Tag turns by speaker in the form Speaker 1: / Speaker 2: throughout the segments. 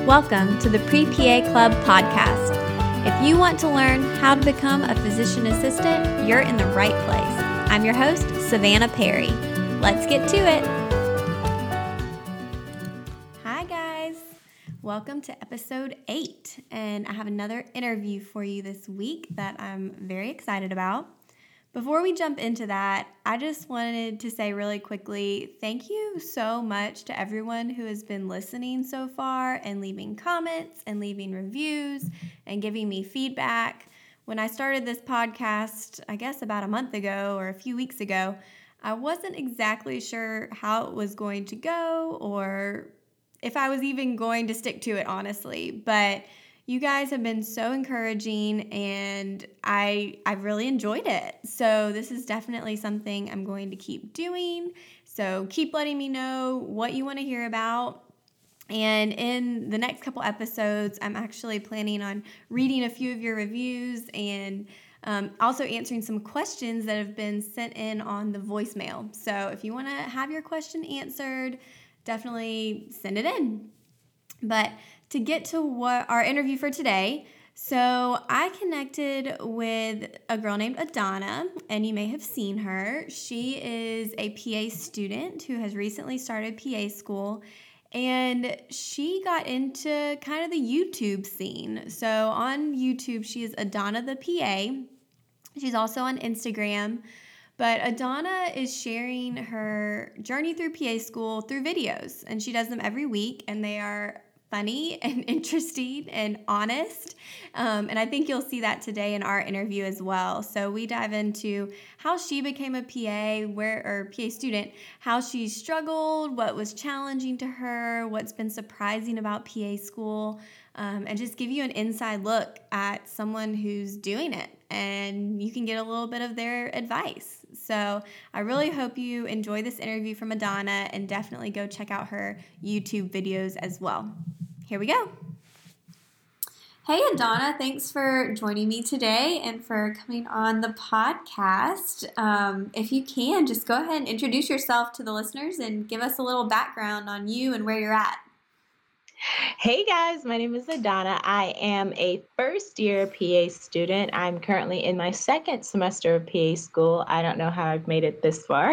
Speaker 1: Welcome to the Pre-PA Club podcast. If you want to learn how to become a physician assistant, you're in the right place. I'm your host, Savannah Perry. Let's get to it. Hi guys, welcome to episode 8, and I have another interview for you this week that I'm very excited about. Before we jump into that, I just wanted to say really quickly, thank you so much to everyone who has been listening so far and leaving comments and leaving reviews and giving me feedback. When I started this podcast, I guess about a month ago or a few weeks ago, I wasn't exactly sure how it was going to go or if I was even going to stick to it, honestly. But you guys have been so encouraging, and I've really enjoyed it. So this is definitely something I'm going to keep doing. So keep letting me know what you want to hear about. And in the next couple episodes, I'm actually planning on reading a few of your reviews and also answering some questions that have been sent in on the voicemail. So if you want to have your question answered, definitely send it in. But to get to what our interview for today, so I connected with a girl named Adana, and you may have seen her. She is a PA student who has recently started PA school, and she got into kind of the YouTube scene. So on YouTube, she is Adana the PA. She's also on Instagram. But Adana is sharing her journey through PA school through videos, and she does them every week, and they are funny and interesting and honest. And I think you'll see that today in our interview as well. So we dive into how she became a PA student, how she struggled, what was challenging to her, what's been surprising about PA school, and just give you an inside look at someone who's doing it. And you can get a little bit of their advice. So I really hope you enjoy this interview from Adana, and definitely go check out her YouTube videos as well. Here we go. Hey, Adana, thanks for joining me today and for coming on the podcast. If you can, just go ahead and introduce yourself to the listeners and give us a little background on you and where you're at.
Speaker 2: Hey guys, my name is Adana. I am a first year PA student. I'm currently in my second semester of PA school. I don't know how I've made it this far,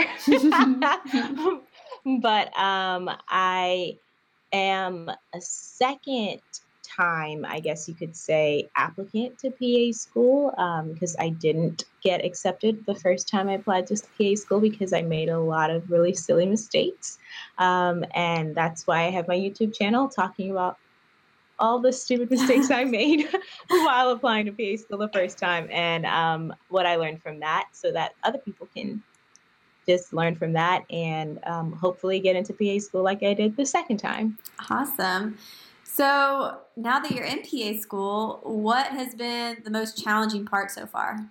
Speaker 2: but I am a second time, I guess you could say, applicant to PA school because I didn't get accepted the first time I applied to PA school because I made a lot of really silly mistakes. And that's why I have my YouTube channel talking about all the stupid mistakes I made while applying to PA school the first time and what I learned from that so that other people can just learn from that and hopefully get into PA school like I did the second time.
Speaker 1: Awesome. So now that you're in PA school, what has been the most challenging part so far?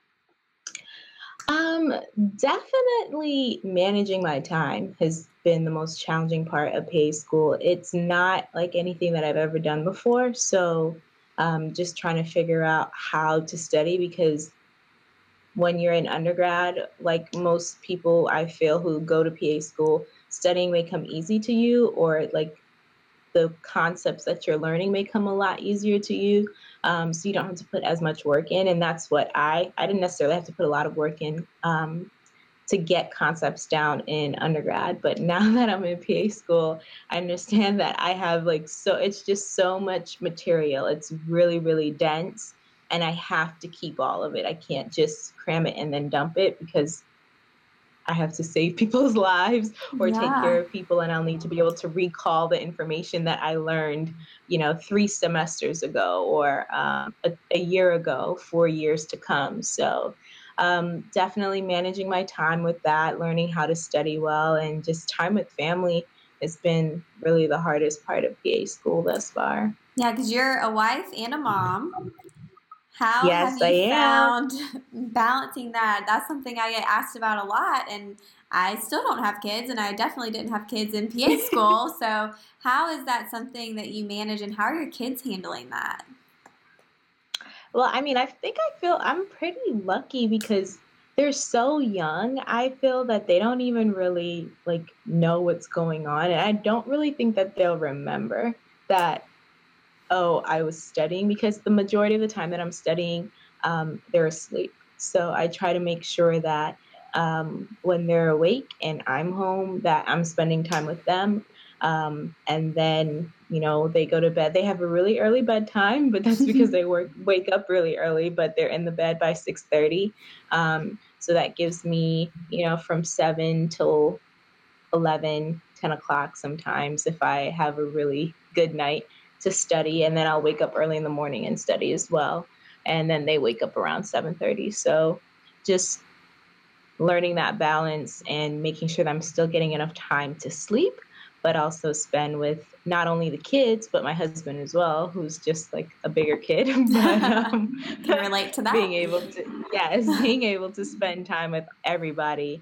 Speaker 2: Definitely managing my time has been the most challenging part of PA school. It's not like anything that I've ever done before. So just trying to figure out how to study because when you're in undergrad, like most people I feel who go to PA school, studying may come easy to you or like the concepts that you're learning may come a lot easier to you. So you don't have to put as much work in. And that's what I didn't necessarily have to put a lot of work in to get concepts down in undergrad. But now that I'm in PA school, I understand that I have it's just so much material. It's really, really dense. And I have to keep all of it. I can't just cram it and then dump it because I have to save people's lives or take care of people, and I'll need to be able to recall the information that I learned, 3 semesters ago or a year ago, 4 years to come. So definitely managing my time with that, learning how to study well, and just time with family has been really the hardest part of PA school thus far.
Speaker 1: Yeah, because you're a wife and a mom. How have
Speaker 2: Yes, I
Speaker 1: you
Speaker 2: am.
Speaker 1: found balancing that? That's something I get asked about a lot, and I still don't have kids, and I definitely didn't have kids in PA school. So, how is that something that you manage, and how are your kids handling that?
Speaker 2: Well, I mean, I think I feel I'm pretty lucky because they're so young. I feel that they don't even really know what's going on. And I don't really think that they'll remember that oh, I was studying, because the majority of the time that I'm studying, they're asleep. So I try to make sure that when they're awake and I'm home, that I'm spending time with them. And then, they go to bed. They have a really early bedtime, but that's because they wake up really early, but they're in the bed by 6:30. So that gives me, from 7 till 11, 10 o'clock sometimes, if I have a really good night, to study. And then I'll wake up early in the morning and study as well. And then they wake up around 7:30. So just learning that balance and making sure that I'm still getting enough time to sleep, but also spend with not only the kids, but my husband as well, who's just like a bigger kid. But
Speaker 1: Can relate to that.
Speaker 2: being able to spend time with everybody,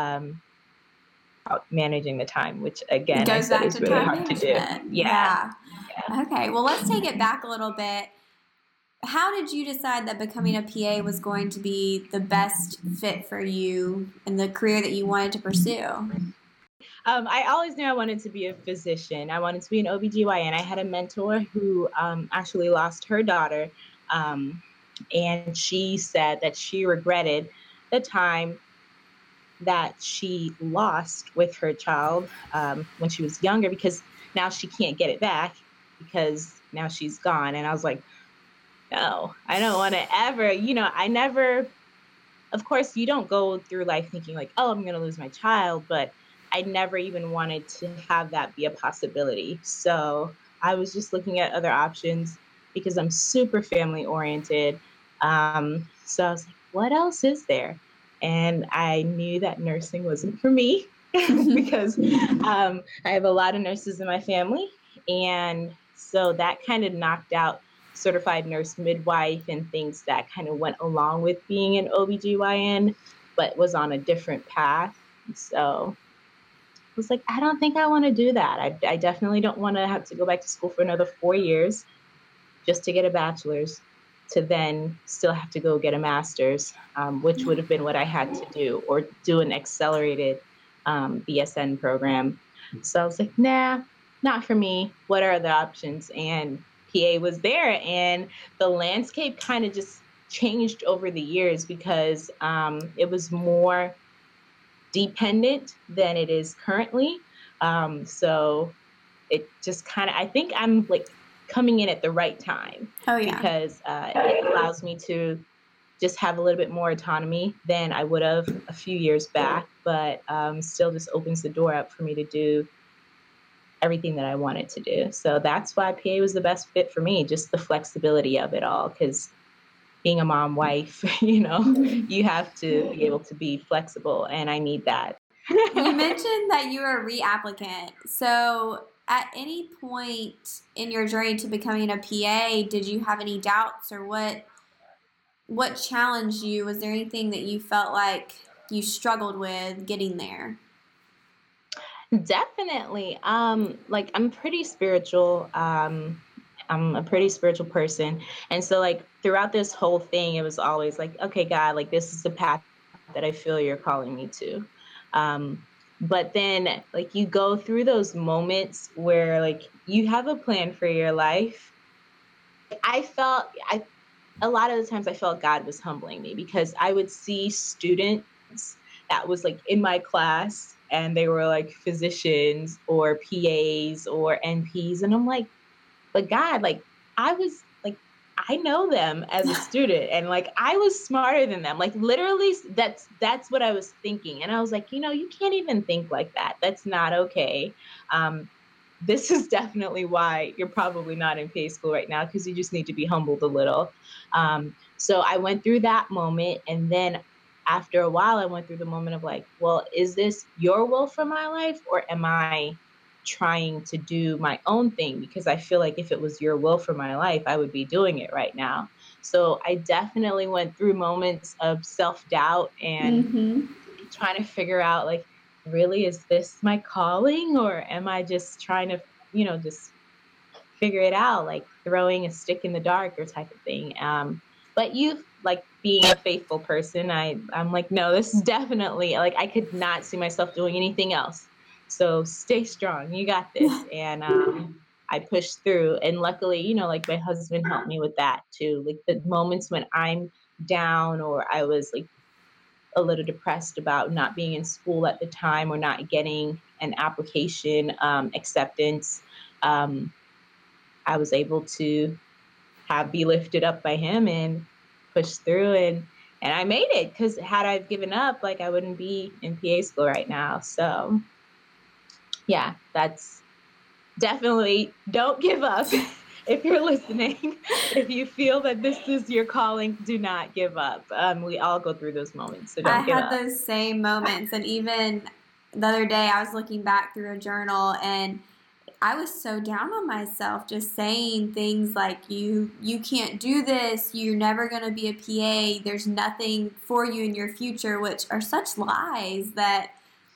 Speaker 2: managing the time, which
Speaker 1: It
Speaker 2: again, I
Speaker 1: goes
Speaker 2: said
Speaker 1: back
Speaker 2: is
Speaker 1: to
Speaker 2: really
Speaker 1: time
Speaker 2: hard to do.
Speaker 1: management.
Speaker 2: Yeah.
Speaker 1: Yeah. Okay, well, let's take it back a little bit. How did you decide that becoming a PA was going to be the best fit for you and the career that you wanted to pursue?
Speaker 2: I always knew I wanted to be a physician. I wanted to be an OBGYN. I had a mentor who actually lost her daughter. Um, and she said that she regretted the time that she lost with her child when she was younger, because now she can't get it back because now she's gone. And I was like, no, I don't want to ever, I never, of course, you don't go through life thinking like, oh, I'm going to lose my child, but I never even wanted to have that be a possibility. So I was just looking at other options because I'm super family oriented. So I was like, what else is there? And I knew that nursing wasn't for me because I have a lot of nurses in my family. And so that kind of knocked out certified nurse midwife and things that kind of went along with being an OBGYN, but was on a different path. So I was like, I don't think I want to do that. I definitely don't want to have to go back to school for another 4 years just to get a bachelor's, to then still have to go get a master's, which would have been what I had to do, or do an accelerated BSN program. So I was like, nah, not for me. What are the options? And PA was there, and the landscape kind of just changed over the years because it was more dependent than it is currently. So it just kind of, I think I'm like coming in at the right time,
Speaker 1: Oh, yeah.
Speaker 2: because it allows me to just have a little bit more autonomy than I would have a few years back, but still just opens the door up for me to do everything that I wanted to do. So that's why PA was the best fit for me, just the flexibility of it all. Because being a mom, wife, you have to be able to be flexible, and I need that.
Speaker 1: You mentioned that you were a reapplicant. So, at any point in your journey to becoming a PA, did you have any doubts, or what challenged you? Was there anything that you felt like you struggled with getting there?
Speaker 2: Definitely. Like I'm pretty spiritual. I'm a pretty spiritual person. And so like throughout this whole thing, it was always like, okay, God, like this is the path that I feel you're calling me to. Um, but then like you go through those moments where like you have a plan for your life. I a lot of the times I felt God was humbling me, because I would see students that was like in my class, and they were like physicians or PAs or NPs. And I'm like, but God, like I was like, I know them as a student, and like I was smarter than them. Like literally that's what I was thinking. And I was like, you can't even think like that. That's not okay. This is definitely why you're probably not in PA school right now, because you just need to be humbled a little. So I went through that moment. And then after a while, I went through the moment of like, well, is this your will for my life, or am I trying to do my own thing? Because I feel like if it was your will for my life, I would be doing it right now. So I definitely went through moments of self-doubt and
Speaker 1: Mm-hmm.
Speaker 2: trying to figure out like, really, is this my calling, or am I just trying to, just figure it out, like throwing a stick in the dark or type of thing. But you, like being a faithful person, I'm like, no, this is definitely like, I could not see myself doing anything else. So stay strong. You got this. And I pushed through. And luckily, like my husband helped me with that too. Like the moments when I'm down or I was like a little depressed about not being in school at the time or not getting an application acceptance, um, I was able to be lifted up by him and push through, and I made it, because had I given up, like I wouldn't be in PA school right now. So yeah, that's definitely, don't give up. If you're listening, if you feel that this is your calling, do not give up. We all go through those moments, so
Speaker 1: I
Speaker 2: don't give
Speaker 1: had
Speaker 2: up.
Speaker 1: those same moments. And even the other day, I was looking back through a journal and I was so down on myself, just saying things like you can't do this, you're never going to be a PA, there's nothing for you in your future, which are such lies that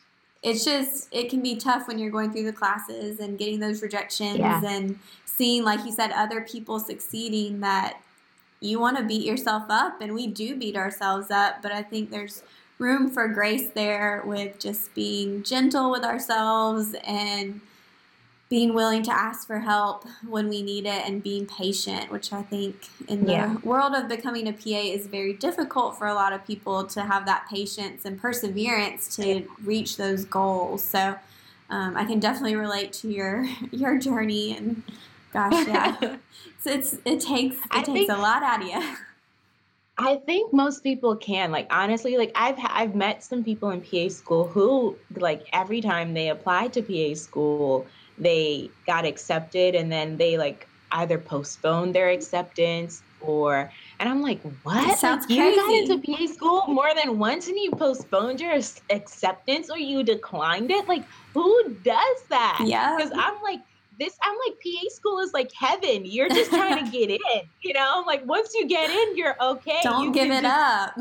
Speaker 1: it can be tough when you're going through the classes and getting those rejections
Speaker 2: Yeah.
Speaker 1: and seeing, like you said, other people succeeding, that you want to beat yourself up, and we do beat ourselves up, but I think there's room for grace there with just being gentle with ourselves and being willing to ask for help when we need it and being patient, which I think in
Speaker 2: Yeah.
Speaker 1: the world of becoming a PA is very difficult for a lot of people to have that patience and perseverance to reach those goals. So I can definitely relate to your journey, and gosh, yeah, so it
Speaker 2: I
Speaker 1: takes
Speaker 2: think
Speaker 1: a lot out of you.
Speaker 2: I think most people can. Like honestly, like I've met some people in PA school who, like, every time they applied to PA school, they got accepted, and then they like either postponed their acceptance, or, and I'm like,
Speaker 1: It
Speaker 2: what? Like,
Speaker 1: sounds
Speaker 2: you got into
Speaker 1: crazy.
Speaker 2: PA school more than once and you postponed your acceptance, or you declined it? Like, who does that? Because
Speaker 1: Yep.
Speaker 2: I'm like, PA school is like heaven. You're just trying to get in, Like once you get in, you're okay.
Speaker 1: Don't
Speaker 2: You
Speaker 1: give
Speaker 2: can
Speaker 1: it
Speaker 2: just,
Speaker 1: up.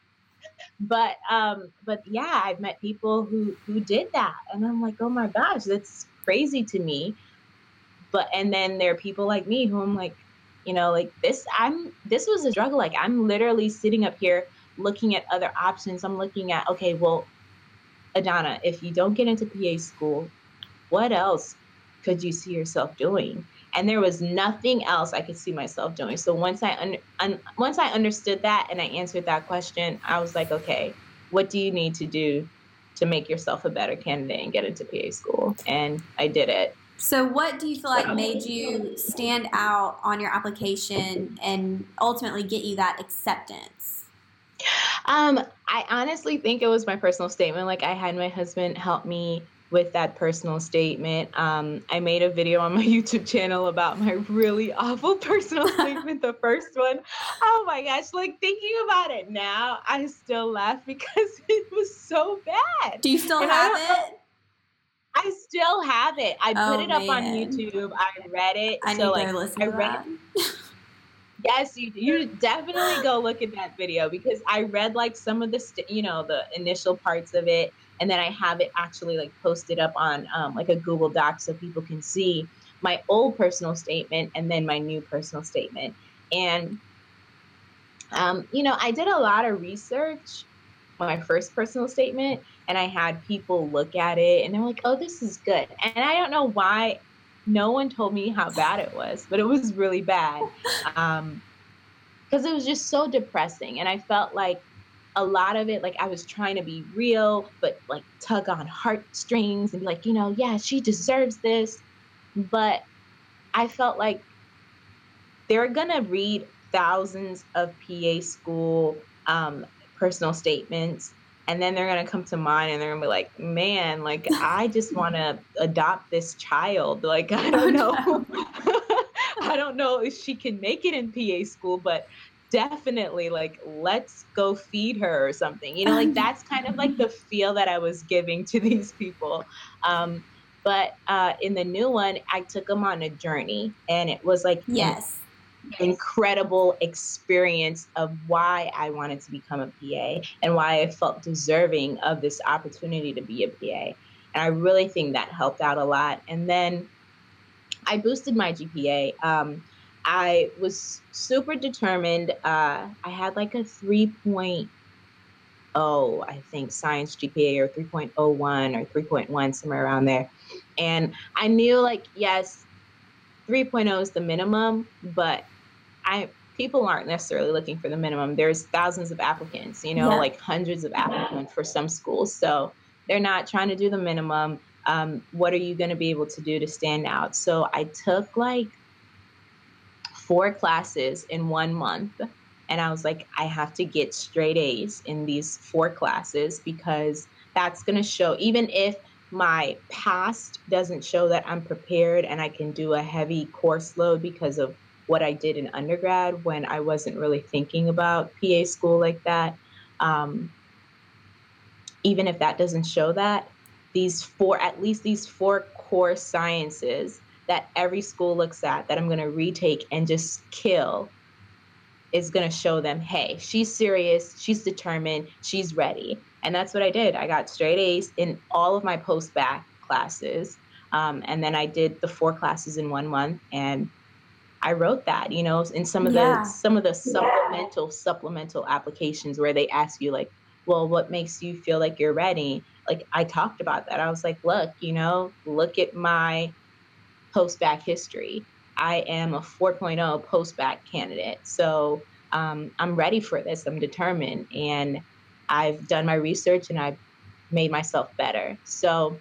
Speaker 2: but yeah, I've met people who did that, and I'm like, oh my gosh, that's crazy to me. But and then there are people like me who I'm like, like this was a struggle. Like I'm literally sitting up here looking at other options. I'm looking at, okay, well, Adana, if you don't get into PA school, what else could you see yourself doing? And there was nothing else I could see myself doing. So once I understood that and I answered that question, I was like, okay, what do you need to do to make yourself a better candidate and get into PA school? And I did it.
Speaker 1: So, what do you feel like made
Speaker 2: So,
Speaker 1: you stand out on your application and ultimately get you that acceptance?
Speaker 2: I honestly think it was my personal statement. Like I had my husband help me with that personal statement. I made a video on my YouTube channel about my really awful personal statement, the first one. Oh my gosh, like thinking about it now, I still laugh because it was so bad.
Speaker 1: Do you still
Speaker 2: And I
Speaker 1: have
Speaker 2: don't know,
Speaker 1: it?
Speaker 2: I still have it. I put
Speaker 1: Oh
Speaker 2: it up on
Speaker 1: man,
Speaker 2: YouTube. I read it.
Speaker 1: I
Speaker 2: So
Speaker 1: need to
Speaker 2: like
Speaker 1: listen
Speaker 2: I
Speaker 1: to
Speaker 2: read
Speaker 1: that.
Speaker 2: Yes, you definitely go look at that video, because I read like some of the initial parts of it, and then I have it actually like posted up on like a Google Doc so people can see my old personal statement and then my new personal statement. And I did a lot of research my first personal statement, and I had people look at it and they're like, "Oh, this is good." And I don't know why no one told me how bad it was, but it was really bad. Um, because it was just so depressing. And I felt like a lot of it, like I was trying to be real, but like tug on heartstrings and be like, yeah, she deserves this. But I felt like they're going to read thousands of PA school personal statements. And then they're going to come to mine and they're going to be like, man, like, I just want to adopt this child. Like, I
Speaker 1: Oh
Speaker 2: don't know.
Speaker 1: no.
Speaker 2: I don't know if she can make it in PA school, but definitely like let's go feed her or something,
Speaker 1: Oh
Speaker 2: like
Speaker 1: no.
Speaker 2: that's kind of like the feel that I was giving to these people. But in the new one, I took them on a journey, and it was like an
Speaker 1: Yes.
Speaker 2: incredible experience of why I wanted to become a PA and why I felt deserving of this opportunity to be a PA. And I really think that helped out a lot. And then I boosted my GPA. I was super determined. I had like a 3.0, I think, science GPA, or 3.01 or 3.1, somewhere around there. And I knew, like, yes, 3.0 is the minimum, but I people aren't necessarily looking for the minimum. There's thousands of applicants,
Speaker 1: Yeah.
Speaker 2: like hundreds of applicants for some schools. So they're not trying to do the minimum. What are you going to be able to do to stand out? So I took like 4 classes in 1 month. And I was like, I have to get straight A's in these 4 classes because that's going to show, even if my past doesn't show that I'm prepared and I can do a heavy course load because of what I did in undergrad when I wasn't really thinking about PA school like that. Um, Even if that doesn't show that, at least these 4 core sciences that every school looks at that I'm going to retake and just kill is going to show them, hey, she's serious, she's determined, she's ready. And that's what I did. I got straight A's in all of my post-bac classes. And then I did the 4 classes in 1 month, and I wrote that, in
Speaker 1: Yeah.
Speaker 2: some of the supplemental applications where they ask you like, well, what makes you feel like you're ready? Like I talked about that. I was like, look, look at my post-bac history. I am a 4.0 post-bac candidate. So I'm ready for this. I'm determined. And I've done my research and I've made myself better. So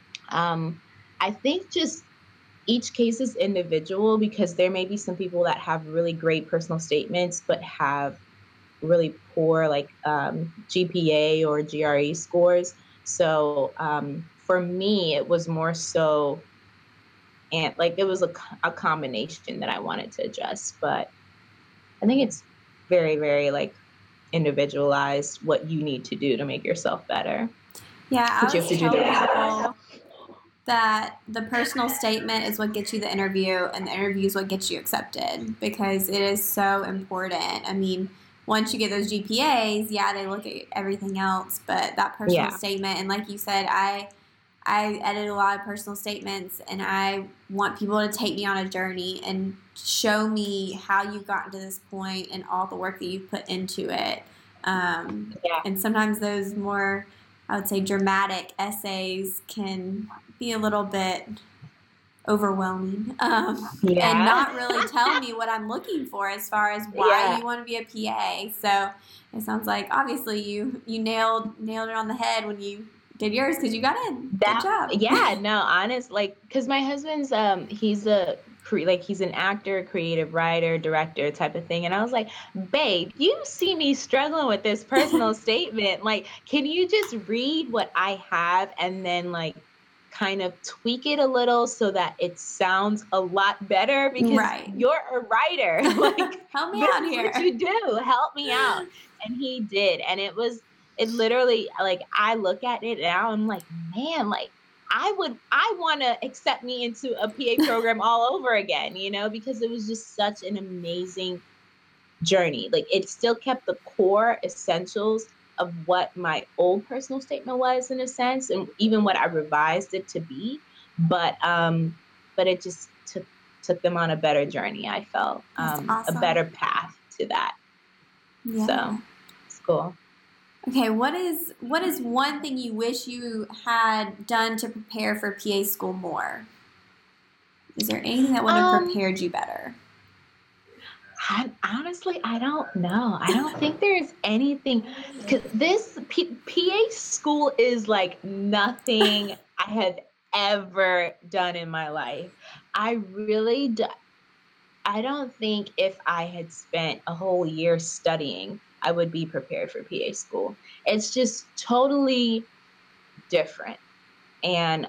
Speaker 2: I think just each case is individual because there may be some people that have really great personal statements, but have really poor like GPA or GRE scores. So for me, it was more so, and like it was a combination that I wanted to adjust. But I think it's very, very like individualized what you need to do to make yourself better.
Speaker 1: Yeah, I
Speaker 2: But you have
Speaker 1: always
Speaker 2: to do
Speaker 1: tell
Speaker 2: the work.
Speaker 1: people that the personal statement is what gets you the interview, and the interview is what gets you accepted because it is so important. I mean, once you get those GPAs, yeah, they look at everything else, but that personal
Speaker 2: Yeah.
Speaker 1: statement, and like you said, I edit a lot of personal statements, and I want people to take me on a journey and show me how you've gotten to this point and all the work that you've put into it.
Speaker 2: Yeah.
Speaker 1: And sometimes those more, I would say, dramatic essays can be a little bit overwhelming and
Speaker 2: Yeah.
Speaker 1: not really tell me what I'm looking for as far as why
Speaker 2: Yeah.
Speaker 1: you want to be a PA. So it sounds like obviously you nailed it on the head when you did yours because you got in. Good job.
Speaker 2: Yeah, no, honest, like, because my husband's he's an actor, creative writer, director type of thing, and I was like, babe, you see me struggling with this personal statement, like, can you just read what I have and then like kind of tweak it a little so that it sounds a lot better because
Speaker 1: Right.
Speaker 2: you're a writer. Like,
Speaker 1: Help me
Speaker 2: this
Speaker 1: out
Speaker 2: is
Speaker 1: here.
Speaker 2: what you do. Help me out. And he did. And it literally, like, I look at it now, I'm like, man, like, I want to accept me into a PA program all over again, because it was just such an amazing journey. Like it still kept the core essentials of what my old personal statement was in a sense, and even what I revised it to be. But it just took them on a better journey, I felt.
Speaker 1: That's
Speaker 2: A
Speaker 1: awesome.
Speaker 2: better path to that.
Speaker 1: Yeah.
Speaker 2: So it's cool.
Speaker 1: Okay, what is one thing you wish you had done to prepare for PA school more? Is there anything that would have prepared you better?
Speaker 2: Honestly, I don't know. I don't think there's anything, because this PA school is like nothing I have ever done in my life. I don't think if I had spent a whole year studying, I would be prepared for PA school. It's just totally different. And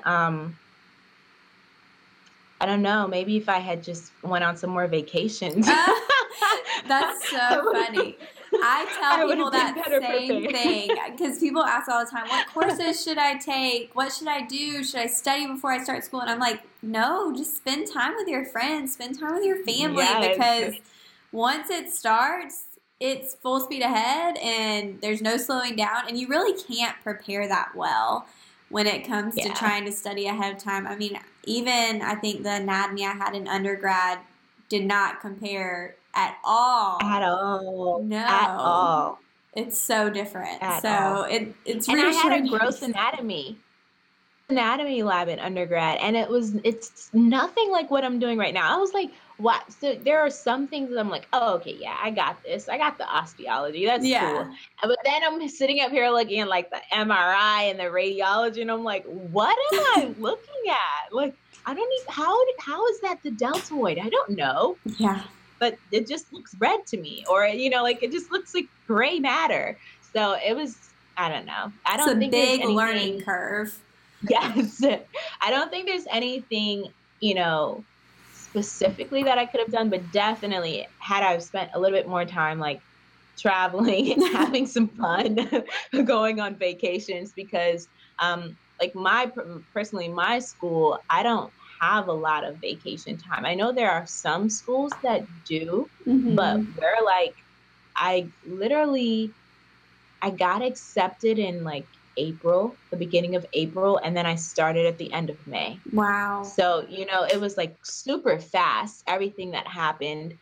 Speaker 2: I don't know, maybe if I had just went on some more vacations.
Speaker 1: That's so funny. I tell people that same thing because people ask all the time, what courses should I take? What should I do? Should I study before I start school? And I'm like, no, just spend time with your friends, spend time with your family, because once it starts, it's full speed ahead and there's no slowing down, and you really can't prepare that well when it comes to trying to study ahead of time. I mean, even I think the anatomy I had in undergrad did not compare at all.
Speaker 2: At all.
Speaker 1: No.
Speaker 2: At all.
Speaker 1: It's so different.
Speaker 2: At
Speaker 1: so
Speaker 2: all.
Speaker 1: it's
Speaker 2: and
Speaker 1: reassuring.
Speaker 2: I had a gross anatomy. anatomy lab in undergrad, and it's nothing like what I'm doing right now. I was like, what? So there are some things that I'm like, oh, okay, yeah, I got this. I got the osteology. That's cool.
Speaker 1: Yeah.
Speaker 2: But then I'm sitting up here looking at like the MRI and the radiology, and I'm like, what am I looking at? Like, I don't even how is that the deltoid? I don't know,
Speaker 1: Yeah.
Speaker 2: but it just looks red to me, or like it just looks like gray matter. So it was, I don't know. I
Speaker 1: It's a
Speaker 2: don't think there's
Speaker 1: big learning
Speaker 2: anything.
Speaker 1: curve.
Speaker 2: Yes. I don't think there's anything, specifically that I could have done, but definitely had I spent a little bit more time like traveling, having some fun, going on vacations, because like personally my school, I don't have a lot of vacation time. I know there are some schools that do, but
Speaker 1: Mm-hmm.
Speaker 2: we're like, I literally I got accepted in like April, the beginning of April, and then I started at the end of May.
Speaker 1: Wow.
Speaker 2: So, it was like super fast, everything that happened.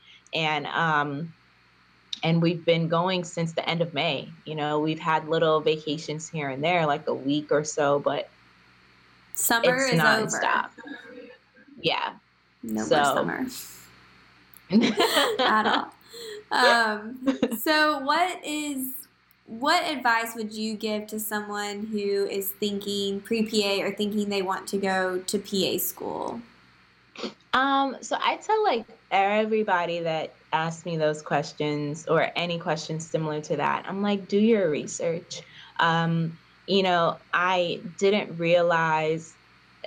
Speaker 2: And we've been going since the end of May. We've had little vacations here and there, like a week or so, but
Speaker 1: Summer
Speaker 2: it's
Speaker 1: is over.
Speaker 2: nonstop. Yeah.
Speaker 1: No more
Speaker 2: So
Speaker 1: summer at all. So what advice would you give to someone who is thinking pre-PA or thinking they want to go to PA school?
Speaker 2: So I tell like everybody that asks me those questions or any questions similar to that, I'm like, do your research. I didn't realize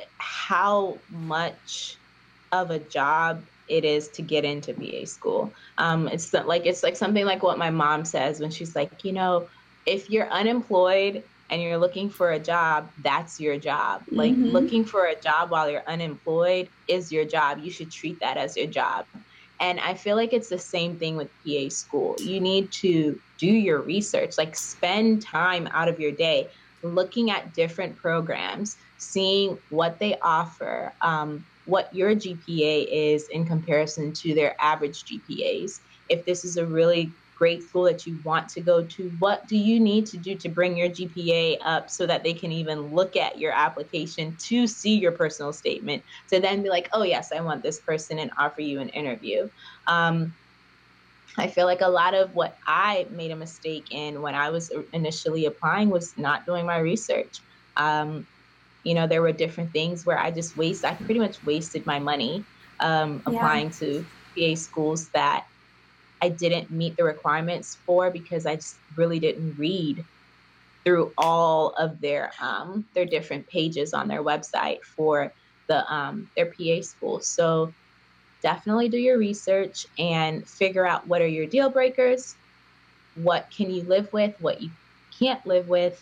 Speaker 2: how much of a job it is to get into PA school. It's like something like what my mom says when she's like, if you're unemployed and you're looking for a job, that's your job. Like
Speaker 1: Mm-hmm.
Speaker 2: looking for a job while you're unemployed is your job. You should treat that as your job. And I feel like it's the same thing with PA school. You need to do your research, like spend time out of your day looking at different programs, seeing what they offer, what your GPA is in comparison to their average GPAs. If this is a really great school that you want to go to, what do you need to do to bring your GPA up so that they can even look at your application to see your personal statement to then be like, oh, yes, I want this person and offer you an interview. Um, I feel like a lot of what I made a mistake in when I was initially applying was not doing my research. Um, there were different things where I pretty much wasted my money
Speaker 1: Yeah.
Speaker 2: applying to PA schools that I didn't meet the requirements for because I just really didn't read through all of their different pages on their website for their PA school. So definitely do your research and figure out what are your deal breakers, what can you live with, what you can't live with,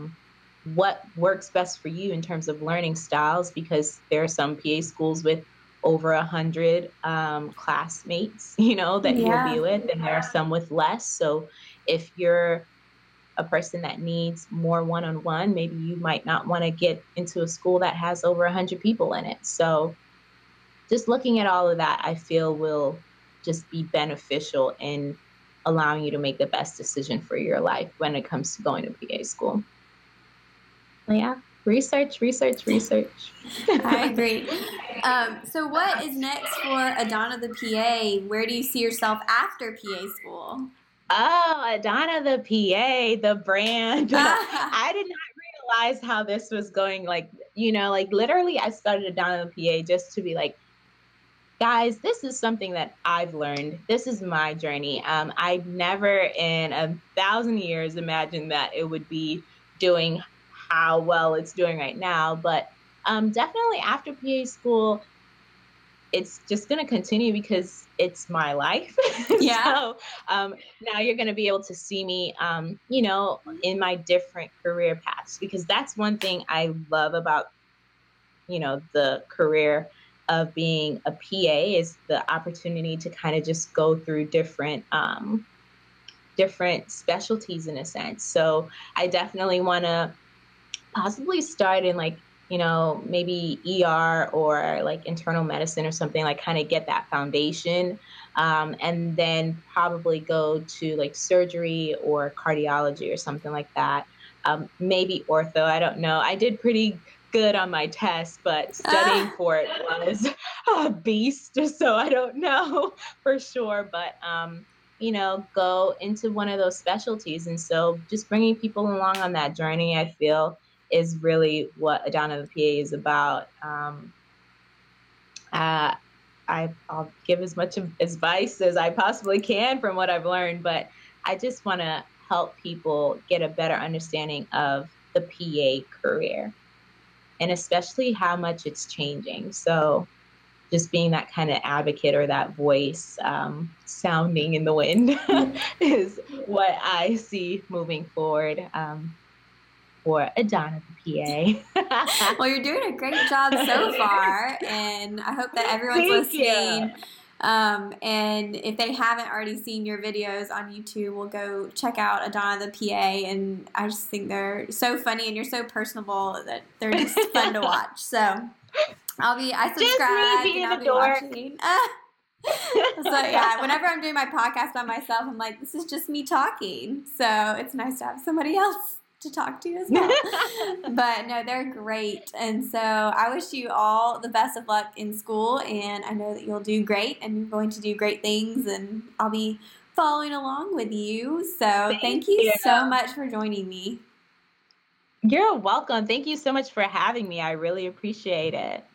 Speaker 2: what works best for you in terms of learning styles, because there are some PA schools with over 100 classmates, that you'll
Speaker 1: Yeah.
Speaker 2: be with, and there are some with less. So if you're a person that needs more one-on-one, maybe you might not want to get into a school that has over 100 people in it. So just looking at all of that, I feel will just be beneficial in allowing you to make the best decision for your life when it comes to going to PA school. So yeah, research, research, research.
Speaker 1: I agree. So what is next for Adana the PA? Where do you see yourself after PA school?
Speaker 2: Oh, Adana the PA, the brand.
Speaker 1: Ah,
Speaker 2: I did not realize how this was going. Like literally, I started Adana the PA just to be like, guys, this is something that I've learned. This is my journey. I never in 1,000 years imagined that it would be doing how well it's doing right now. But definitely after PA school, it's just going to continue because it's my life.
Speaker 1: yeah.
Speaker 2: So now you're going to be able to see me, in my different career paths, because that's one thing I love about the career of being a PA is the opportunity to kind of just go through different specialties in a sense. So I definitely want to possibly start in like, maybe ER or like internal medicine or something, like kind of get that foundation. And then probably go to like surgery or cardiology or something like that. Maybe ortho, I don't know. I did good on my test, but studying for it was a beast. So I don't know for sure, but go into one of those specialties. And so just bringing people along on that journey, I feel, is really what Adana the PA is about. Uh, I'll give as much advice as I possibly can from what I've learned, but I just want to help people get a better understanding of the PA career and especially how much it's changing. So just being that kind of advocate or that voice sounding in the wind is what I see moving forward for Adana the PA.
Speaker 1: Well, you're doing a great job so far, and I hope that everyone's
Speaker 2: Thank
Speaker 1: listening.
Speaker 2: you.
Speaker 1: And if they haven't already seen your videos on YouTube, we'll go check out Adana the PA. And I just think they're so funny, and you're so personable that they're just fun to watch. So I subscribe and I'll be watching. So yeah, whenever I'm doing my podcast by myself, I'm like, this is just me talking. So it's nice to have somebody else to talk to as well. But no, they're great. And so I wish you all the best of luck in school, and I know that you'll do great and you're going to do great things, and I'll be following along with you. So thank you so much for joining me.
Speaker 2: You're welcome. Thank you so much for having me. I really appreciate it.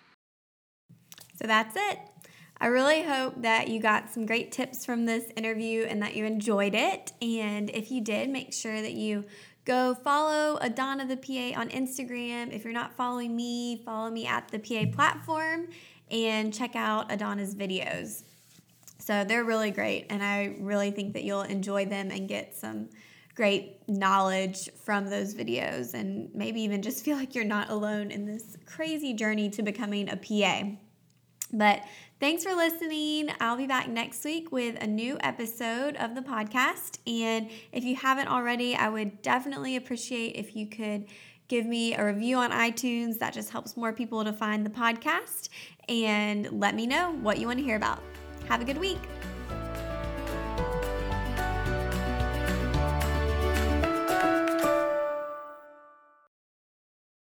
Speaker 1: So that's it. I really hope that you got some great tips from this interview and that you enjoyed it. And if you did, make sure that you go follow Adana the PA on Instagram. If you're not following me, follow me at the PA platform and check out Adana's videos. So they're really great, and I really think that you'll enjoy them and get some great knowledge from those videos, and maybe even just feel like you're not alone in this crazy journey to becoming a PA. But thanks for listening. I'll be back next week with a new episode of the podcast. And if you haven't already, I would definitely appreciate if you could give me a review on iTunes. That just helps more people to find the podcast. And let me know what you want to hear about. Have a good week.